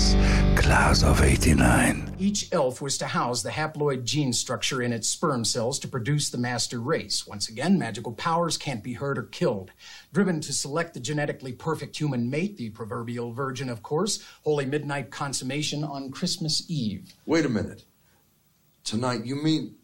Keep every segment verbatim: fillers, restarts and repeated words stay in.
Elves, class of eighty-nine. Each elf was to house the haploid gene structure in its sperm cells to produce the master race. Once again, magical powers can't be hurt or killed. Driven to select the genetically perfect human mate, the proverbial virgin, of course, holy midnight consummation on Christmas Eve. Wait a minute. Tonight, you mean...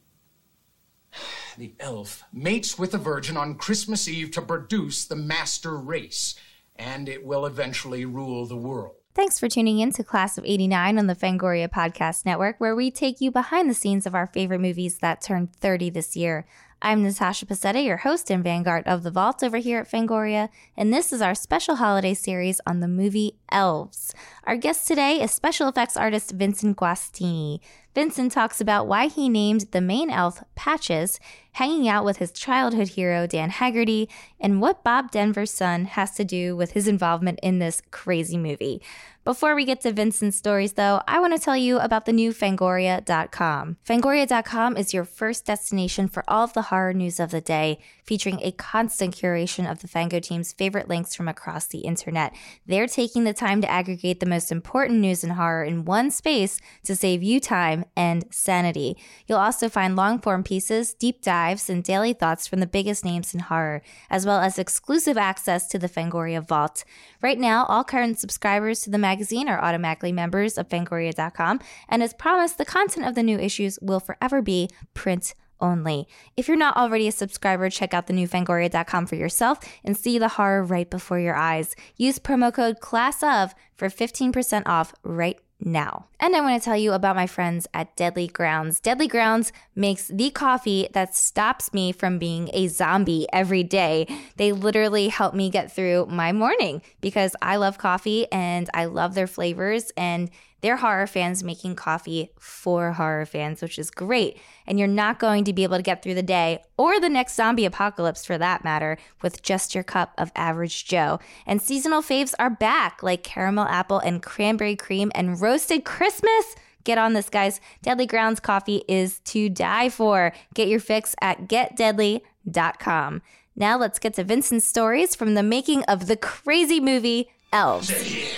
The elf mates with the virgin on Christmas Eve to produce the master race, and it will eventually rule the world. Thanks for tuning in to Class of eighty-nine on the Fangoria Podcast Network, where we take you behind the scenes of our favorite movies that turned thirty this year. I'm Natasha Pasetta, your host and vanguard of the vault over here at Fangoria, and this is our special holiday series on the movie Elves. Our guest today is special effects artist Vincent Guastini. Vincent talks about why he named the main elf Patches, hanging out with his childhood hero Dan Haggerty, and what Bob Denver's son has to do with his involvement in this crazy movie. Before we get to Vincent's stories, though, I want to tell you about the new Fangoria dot com. Fangoria dot com is your first destination for all of the horror news of the day, featuring a constant curation of the Fango team's favorite links from across the internet. They're taking the time to aggregate the most important news in horror in one space to save you time and sanity. You'll also find long-form pieces, deep dives, and daily thoughts from the biggest names in horror, as well as exclusive access to the Fangoria Vault. Right now, all current subscribers to the magazine are automatically members of Fangoria dot com, and as promised, the content of the new issues will forever be print only. If you're not already a subscriber, check out the new Fangoria dot com for yourself and see the horror right before your eyes. Use promo code CLASSOF for fifteen percent off right now. And I want to tell you about my friends at Deadly Grounds. Deadly Grounds makes the coffee that stops me from being a zombie every day. They literally help me get through my morning because I love coffee and I love their flavors, and they're horror fans making coffee for horror fans, which is great. And you're not going to be able to get through the day or the next zombie apocalypse for that matter with just your cup of Average Joe. And seasonal faves are back, like caramel apple and cranberry cream and roasted Christmas. Get on this, guys. Deadly Grounds coffee is to die for. Get your fix at get deadly dot com. Now let's get to Vincent's stories from the making of the crazy movie Elves.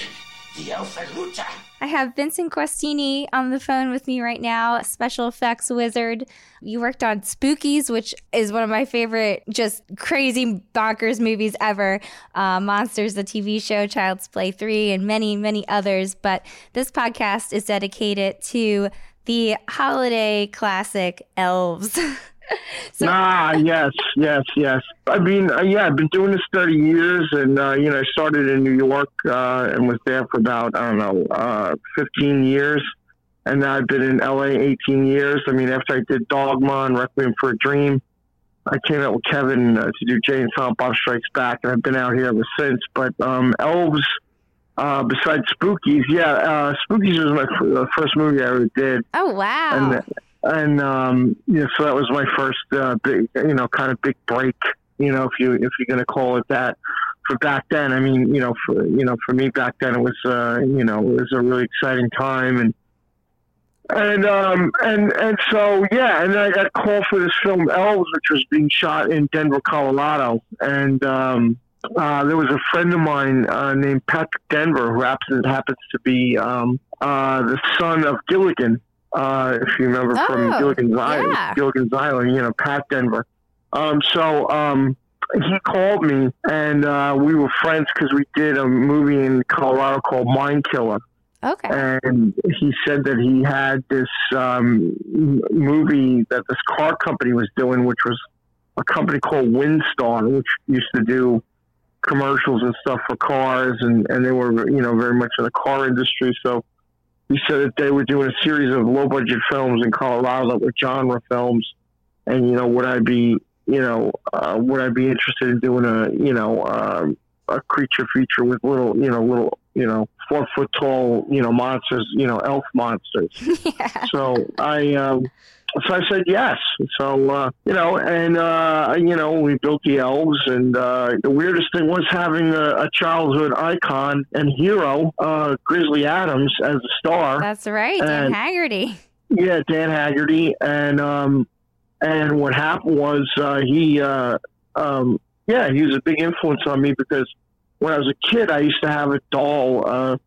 I have Vincent Guastini on the phone with me right now, a special effects wizard. You worked on Spookies, which is one of my favorite, just crazy bonkers movies ever. Uh, Monsters, the T V show, Child's Play three, and many, many others. But this podcast is dedicated to the holiday classic Elves. So- ah, yes, yes, yes. I mean, uh, yeah, I've been doing this thirty years, and, uh, you know, I started in New York uh, and was there for about, I don't know, uh, fifteen years. And now I've been in L A eighteen years. I mean, after I did Dogma and Requiem for a Dream, I came out with Kevin uh, to do Jay and Silent Bob Strikes Back, and I've been out here ever since. But um, Elves, uh, besides Spookies, yeah, uh, Spookies was my f- uh, first movie I ever did. Oh, wow. And, uh, And, um, you know, so that was my first, uh, big, you know, kind of big break, you know, if you, if you're going to call it that for back then. I mean, you know, for, you know, for me back then, it was, uh, you know, it was a really exciting time. And, and, um, and, and so, yeah. And then I got called for this film Elves, which was being shot in Denver, Colorado. And, um, uh, there was a friend of mine, uh, named Patrick Denver, who happens, happens to be, um, uh, the son of Gilligan. Uh, if you remember oh, from Gilligan's Island, yeah. Gilligan's Island, you know, Pat Denver. Um, so um, he called me, and uh, we were friends because we did a movie in Colorado called Mind Killer. Okay. And he said that he had this um, movie that this car company was doing, which was a company called Windstar, which used to do commercials and stuff for cars, and, and they were, you know, very much in the car industry. So he said that they were doing a series of low-budget films in Colorado that were genre films, and, you know, would I be, you know, uh, would I be interested in doing a, you know, uh, a creature feature with little, you know, little, you know, four-foot-tall, you know, monsters, you know, elf monsters. Yeah. So I, um, so I said yes. So, uh, you know, and, uh, you know, we built the elves, and uh, the weirdest thing was having a, a childhood icon and hero, uh, Grizzly Adams, as a star. That's right, Dan and, Haggerty. Yeah, Dan Haggerty. And, um, and what happened was uh, he, uh, um, yeah, he was a big influence on me because when I was a kid, I used to have a doll, uh,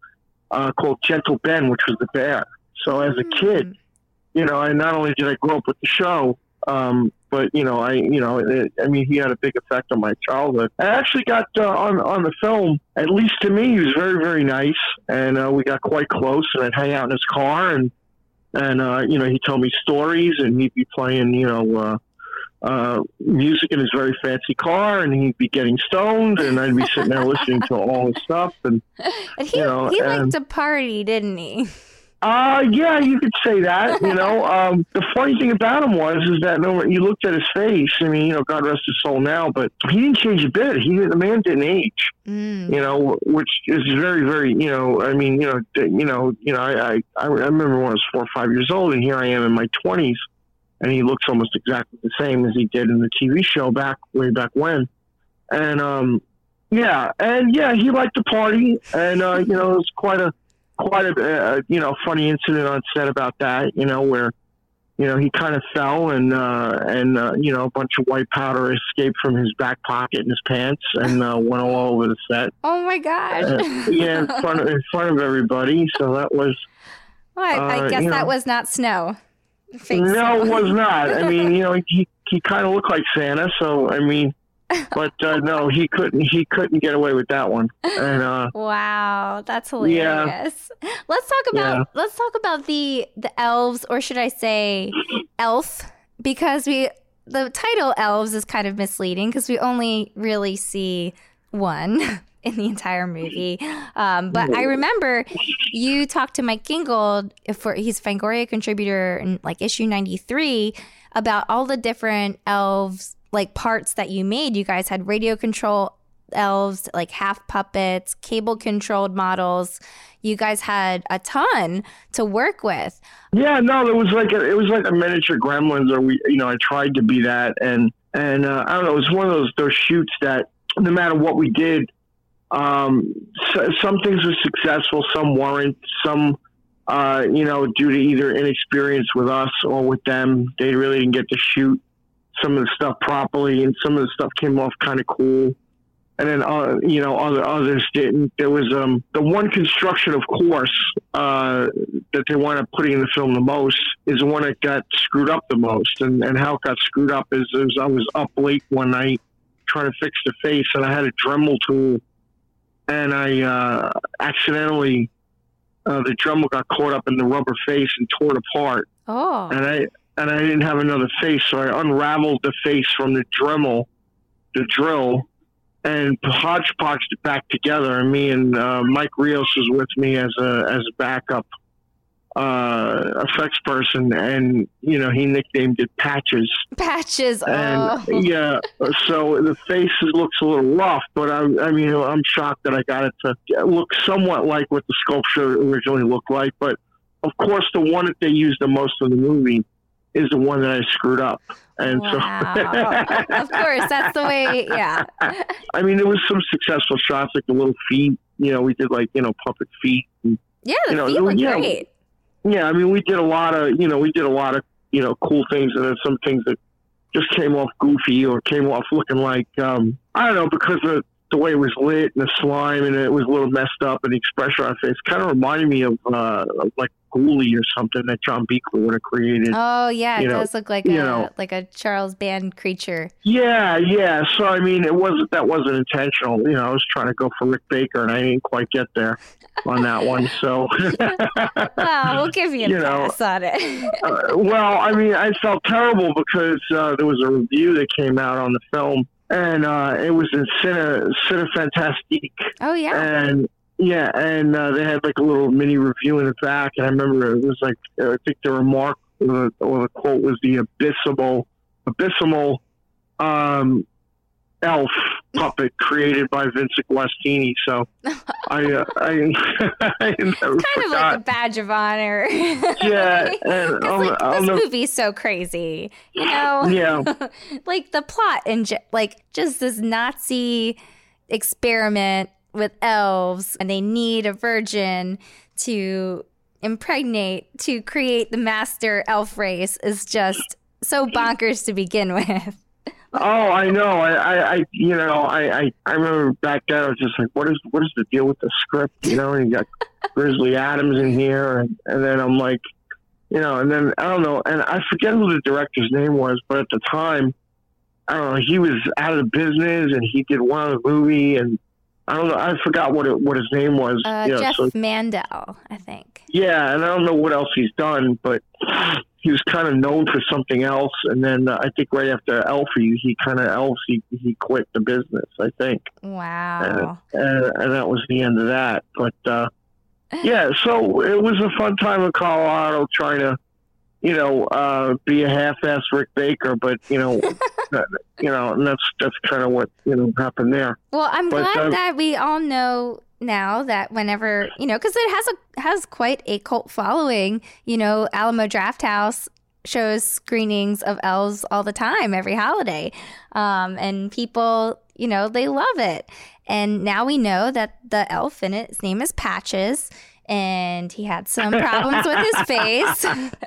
uh, called Gentle Ben, which was the bear. So as a kid, you know, and not only did I grow up with the show, um, but you know, I, you know, it, I mean, he had a big effect on my childhood. I actually got uh, on on the film. At least to me, he was very, very nice, and uh, we got quite close. And I'd hang out in his car, and and uh, you know, he told me stories, and he'd be playing, you know, uh, uh, music in his very fancy car, and he'd be getting stoned, and I'd be sitting there listening to all his stuff. And, and he you know, he and, liked to party, didn't he? Uh, yeah, you could say that, you know. Um, the funny thing about him was, is that no, you looked at his face, I mean, you know, God rest his soul now, but he didn't change a bit. He, the man didn't age, mm. you know, which is very, very, you know, I mean, you know, you know, you know, I, I, I remember when I was four or five years old, and here I am in my twenties, and he looks almost exactly the same as he did in the T V show back, way back when. And, um, yeah, and yeah, he liked to party, and, uh, you know, it was quite a, quite a, uh, you know, funny incident on set about that, you know, where, you know, he kind of fell and, uh, and, uh, you know, a bunch of white powder escaped from his back pocket in his pants and, uh, went all over the set. Oh my gosh. Uh, yeah. In front of, in front of everybody. So that was, well, I, I uh, guess that know, was not snow. Fake no, snow. It was not. I mean, you know, he, he kind of looked like Santa. So, I mean, but uh, no, he couldn't. He couldn't get away with that one. And uh, wow, that's hilarious. Yeah. Let's talk about. Yeah. Let's talk about the the elves, or should I say, elf? Because we the title elves is kind of misleading because we only really see one in the entire movie. Um, but I remember you talked to Mike Gingold, for he's a Fangoria contributor in like issue ninety-three, about all the different elves. Like parts that you made. You guys had radio control elves, like half puppets, cable controlled models. You guys had a ton to work with. Yeah, no, it was like a, it was like a miniature Gremlins, or we, you know, I tried to be that, and and uh, I don't know, it was one of those those shoots that no matter what we did, um, so, some things were successful, some weren't, some. Uh, you know, due to either inexperience with us or with them, they really didn't get to shoot some of the stuff properly, and some of the stuff came off kind of cool. And then, uh, you know, other others didn't. There was um, the one construction, of course, uh, that they wound up putting in the film the most is the one that got screwed up the most. And, and how it got screwed up is, is I was up late one night trying to fix the face, and I had a Dremel tool, and I uh, accidentally, uh, the Dremel got caught up in the rubber face and tore it apart. Oh. And I... And I didn't have another face, so I unraveled the face from the Dremel, the drill, and hodgepodged it back together. And me and uh, Mike Rios was with me as a as a backup uh, effects person, and you know he nicknamed it Patches. Patches. And, oh. Yeah. So the face looks a little rough, but I, I mean I'm shocked that I got it to look somewhat like what the sculpture originally looked like. But of course, the one that they used the most in the movie is the one that I screwed up. And wow. so of course, that's the way, yeah. I mean, there was some successful shots, like the little feet, you know, we did like, you know, puppet feet. And, yeah, the you know, feet look yeah, great. Yeah, I mean, we did a lot of, you know, we did a lot of, you know, cool things, and then some things that just came off goofy or came off looking like, um, I don't know, because of the way it was lit and the slime, and it was a little messed up, and the expression on her face kind of reminded me of, uh, of like Ghoulie or something that John Buechler would have created. Oh yeah, it you know, does look like a know. like a Charles Band creature. Yeah, yeah. So I mean, it wasn't that wasn't intentional. You know, I was trying to go for Rick Baker, and I didn't quite get there on that one. So well, we'll give you a you pass know, on it. uh, well, I mean, I felt terrible because uh, there was a review that came out on the film. And uh, it was in Cine, Cine Fantastique. Oh, yeah. And, yeah, and uh, they had, like, a little mini review in the back. And I remember it was, like, uh, I think the remark or the, or the quote was the abysmal, abysmal um, elf puppet created by Vincent Guastini. So I, uh, I, I never It's kind forgot. of like a badge of honor. Yeah. And I'll, like, I'll this never, movie's so crazy, you know? Yeah. Like the plot and ju- like just this Nazi experiment with elves, and they need a virgin to impregnate to create the master elf race is just so bonkers to begin with. Oh, I know. I, I, I you know, I, I, I remember back then I was just like, what is, what is the deal with the script? You know, and you got Grizzly Adams in here, and, and then I'm like, you know, and then I don't know, and I forget who the director's name was, but at the time, I don't know, he was out of the business, and he did one other movie, and I don't know, I forgot what it, what his name was. Uh, you know, Jeff so, Mandel, I think. Yeah, and I don't know what else he's done, but he was kind of known for something else. And then uh, I think right after Elfie, he kind of Elves, he, he quit the business, I think. Wow. And, and, and that was the end of that. But uh, yeah, so it was a fun time in Colorado trying to, you know, uh, be a half-assed Rick Baker, but you know, you know, and that's that's kind of what you know happened there. Well, I'm but, glad uh, that we all know now that whenever, you know, because it has a has quite a cult following. You know, Alamo Drafthouse shows screenings of Elves all the time, every holiday, um, and people, you know, they love it. And now we know that the elf in it, his name is Patches, and he had some problems with his face.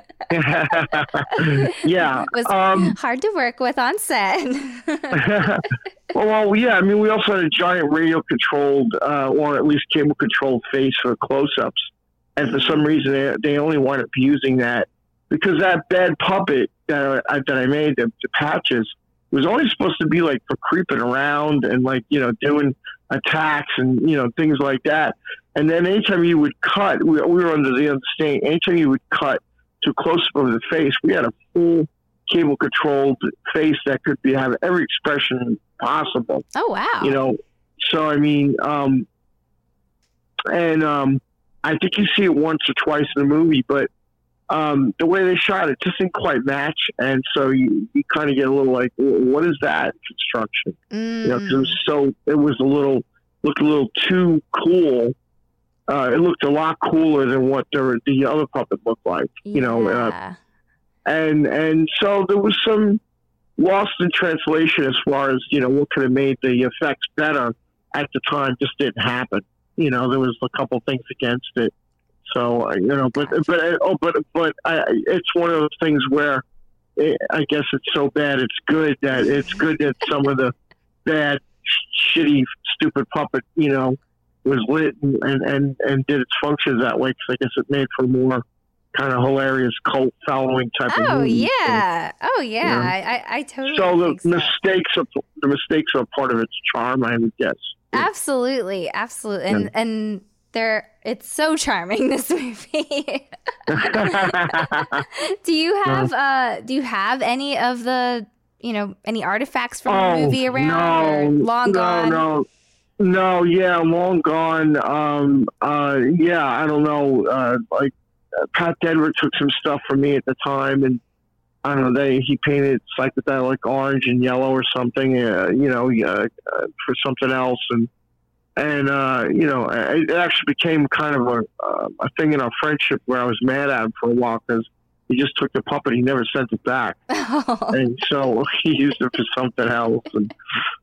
Yeah, it was um, hard to work with on set. well, well, yeah. I mean, we also had a giant radio-controlled, uh, or at least cable-controlled face for close-ups, and for some reason, they, they only wound up using that because that bad puppet that I, that I made, the, the Patches, was only supposed to be like for creeping around and like you know doing attacks and you know things like that. And then anytime you would cut, we, we were under the understanding, anytime you would cut to close up of the face, we had a full cable controlled face that could be have every expression possible. Oh wow! You know, so I mean, um, and um, I think you see it once or twice in the movie, but um, the way they shot it just didn't quite match, and so you, you kind of get a little like, what is that construction? Mm. You know, 'cause it was so it was a little looked a little too cool. Uh, it looked a lot cooler than what the the other puppet looked like. Yeah. You know, uh, and and so there was some lost in translation as far as you know what could have made the effects better at the time. Just didn't happen. You know, there was a couple things against it. So uh, you know, but but oh, but but I, it's one of those things where it, I guess it's so bad it's good that it's good that some of the bad, shitty, stupid puppet you know was lit and and and, and did its functions that way because I guess it made for more kind of hilarious cult following type oh, of movie. yeah. So, oh yeah, oh yeah, I I totally. So the think so. mistakes are the mistakes are part of its charm, I would guess. Absolutely, absolutely, and Yeah. and there, it's so charming, this movie. do you have uh do you have any of the you know any artifacts from oh, the movie around? no, or long no, gone? No, no, yeah, long gone. Um, uh, yeah, I don't know. Uh, like uh, Pat Denver took some stuff from me at the time, and I don't know. They he painted psychedelic orange and yellow or something. Uh, you know, uh, uh, for something else, and. And, uh, you know, it actually became kind of a, uh, a thing in our friendship where I was mad at him for a while because he just took the puppet. He never sent it back. Oh. And so he used it for something else. And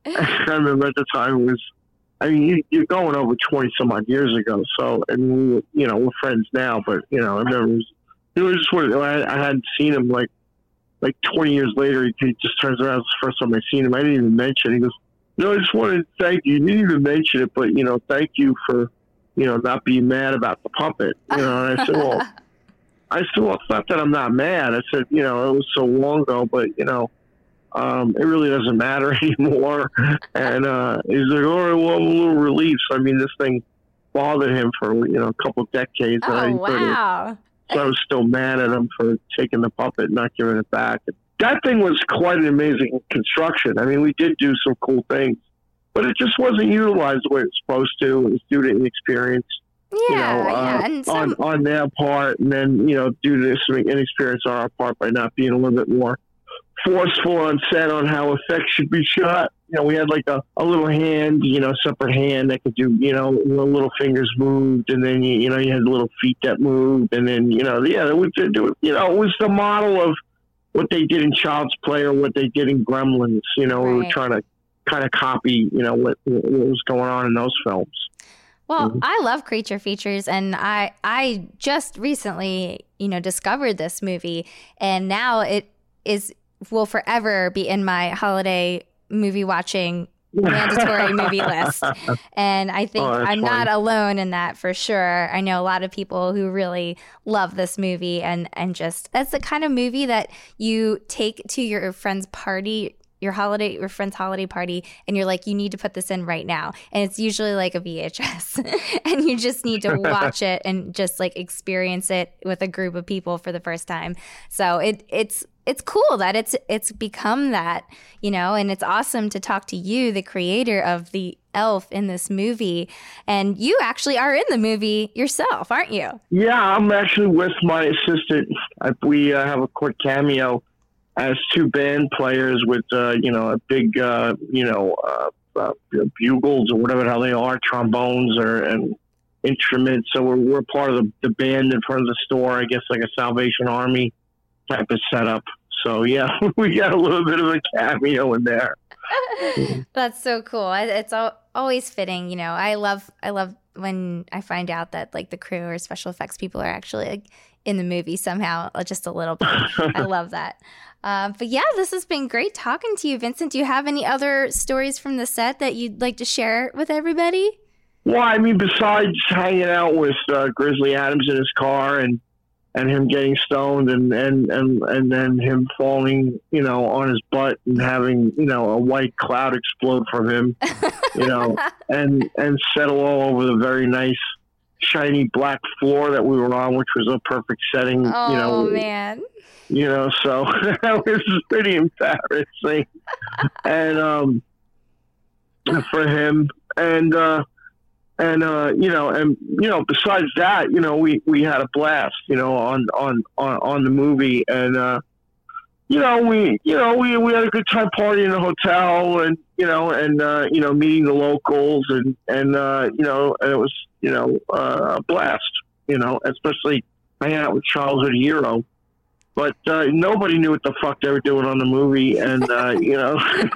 I remember at the time it was, I mean, you, you're going over twenty some odd years ago. So, and we were, you know, we're friends now, but, you know, I remember it was, it was just what I, I hadn't seen him like, like twenty years later. He, he just turns around. It's the first time I seen him. I didn't even mention it. He goes, no, I just wanted to thank you. You didn't even mention it, but, you know, thank you for, you know, not being mad about the puppet. You know, and I said, well, I said, well, it's not that I'm not mad. I said, you know, it was so long ago, but, you know, um, it really doesn't matter anymore. And uh, he's like, all right, well, I'm a little relieved. So, I mean, this thing bothered him for, you know, a couple of decades. Oh, and I wow. So I was still mad at him for taking the puppet and not giving it back. That thing was quite an amazing construction. I mean, we did do some cool things, but it just wasn't utilized the way it was supposed to. It was due to inexperience, Yeah, you know, yeah. uh, And some, on, on their part, and then, you know, due to some inexperience on our part by not being a little bit more forceful on set on how effects should be shot. You know, we had like a, a little hand, you know, separate hand that could do, you know, little fingers moved, and then, you, you know, you had little feet that moved, and then, you know, yeah, it was, it, you know, it was the model of what they did in Child's Play or what they did in Gremlins. You know, Right. we were trying to kind of copy, you know, what, what was going on in those films. Well, Mhm. I love creature features, and I I just recently, you know, discovered this movie, and now it is will forever be in my holiday movie watching mandatory movie list. And I think oh, I'm funny. not alone in that for sure. I know a lot of people who really love this movie, and, and just that's the kind of movie that you take to your friend's party, your holiday, your friend's holiday party, and you're like, you need to put this in right now. And it's usually like a V H S and you just need to watch it and just like experience it with a group of people for the first time. So it it's it's cool that it's it's become that, you know, and it's awesome to talk to you, the creator of the elf in this movie. And you actually are in the movie yourself, aren't you? Yeah, I'm actually with my assistant. We uh, have a quick cameo as two band players with, uh, you know, a big, uh, you know, uh, uh, bugles or whatever the hell they are, trombones or and instruments. So we're, we're part of the, the band in front of the store, I guess like a Salvation Army type of setup. So, yeah, we got a little bit of a cameo in there. That's so cool. It's al- always fitting, you know. I love I love when I find out that, like, the crew or special effects people are actually, like, in the movie somehow, just a little bit. I love that. Um, but, yeah, this has been great talking to you, Vincent. Do you have any other stories from the set that you'd like to share with everybody? Well, I mean, besides hanging out with uh, Grizzly Adams in his car and and him getting stoned and, and, and, and then him falling, you know, on his butt and having, you know, a white cloud explode from him, you know, and, and settle all over the very nice, shiny black floor that we were on, which was a perfect setting, oh, you know. Oh, man. You know, so that was pretty embarrassing. and um, for him. And, uh, And, uh, you know, and, you know, besides that, you know, we, we had a blast, you know, on, on, on, on the movie. And, uh, you know, we, you know, we, we had a good time partying in the hotel and, you know, and, uh, you know, meeting the locals and, and, uh, you know, and it was, you know, uh, a blast, you know, especially hanging out with childhood hero. But uh, nobody knew what the fuck they were doing on the movie, and uh, you know,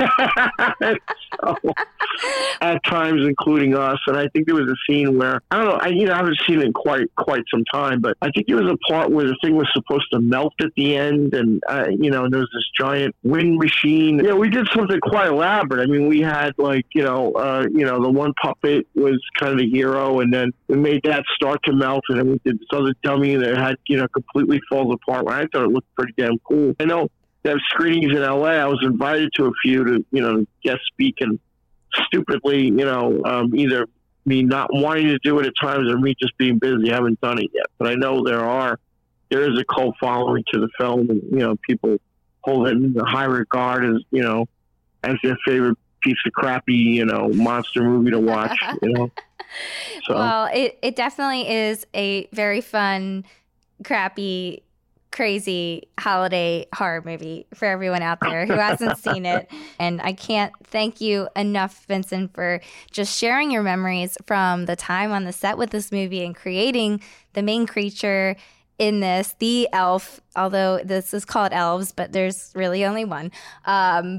so, at times, including us. And I think there was a scene where I don't know. I you know I haven't seen it in quite quite some time, but I think there was a part where the thing was supposed to melt at the end, and uh, you know, and there was this giant wind machine. You know, we did something quite elaborate. I mean, we had like you know, uh, you know, the one puppet was kind of the hero, and then we made that start to melt, and then we did this other dummy that had you know completely falls apart. I thought it looked pretty damn cool. I know they have screenings in L A. I was invited to a few to, you know, guest speak, and stupidly, you know, um, either me not wanting to do it at times or me just being busy. I haven't done it yet. But I know there are, there is a cult following to the film, and, you know, people hold it in high regard as, you know, as their favorite piece of crappy, you know, monster movie to watch, you know. So. Well, it, it definitely is a very fun, crappy, crazy holiday horror movie for everyone out there who hasn't seen it. And I can't thank you enough, Vincent, for just sharing your memories from the time on the set with this movie and creating the main creature in this, the elf, although this is called Elves, but there's really only one. Um,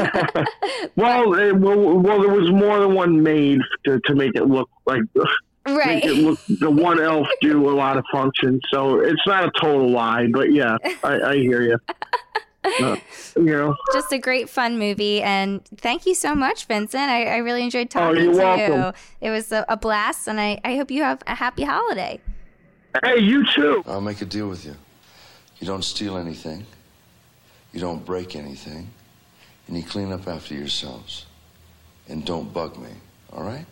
well, it, well, well, there was more than one made to, to make it look like... Right. Make it look, the one elf do a lot of functions, so it's not a total lie, but yeah, I, I hear you. Uh, you know, just a great fun movie, and thank you so much, Vincent. I, I really enjoyed talking oh, you're to welcome. you. It was a, a blast, and I, I hope you have a happy holiday. Hey, you too. I'll make a deal with you. You don't steal anything, you don't break anything, and you clean up after yourselves. And don't bug me, all right?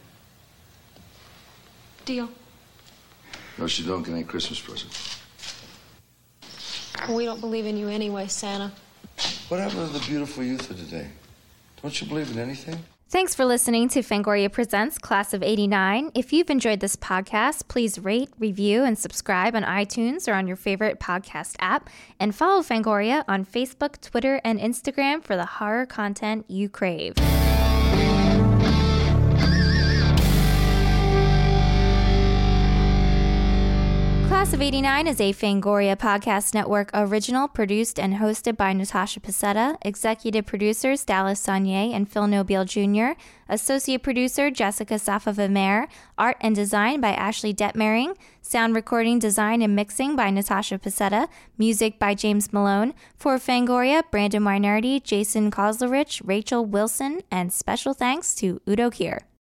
Deal. No, she don't get any Christmas presents. We don't believe in you anyway, Santa. What happened to the beautiful youth of today? Don't you believe in anything? Thanks for listening to Fangoria Presents Class of eighty-nine. If you've enjoyed this podcast, please rate, review, and subscribe on iTunes or on your favorite podcast app. And follow Fangoria on Facebook, Twitter, and Instagram for the horror content you crave. Class Class of eighty-nine is a Fangoria Podcast Network original produced and hosted by Natasha Pacetta, executive producers Dallas Saunier and Phil Nobile Junior, associate producer Jessica Safa-Vimer, art and design by Ashley Detmering, sound recording, design, and mixing by Natasha Pacetta, music by James Malone. For Fangoria, Brandon Weinardi, Jason Kozlerich, Rachel Wilson, and special thanks to Udo Kier.